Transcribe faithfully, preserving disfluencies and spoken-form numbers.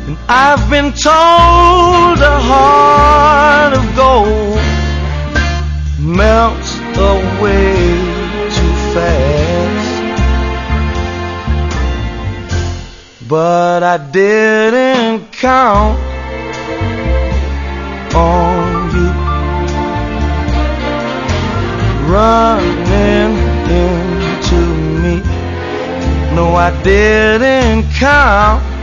And I've been told a heart of gold melts away too fast, but I didn't count on you running into me. No, I didn't count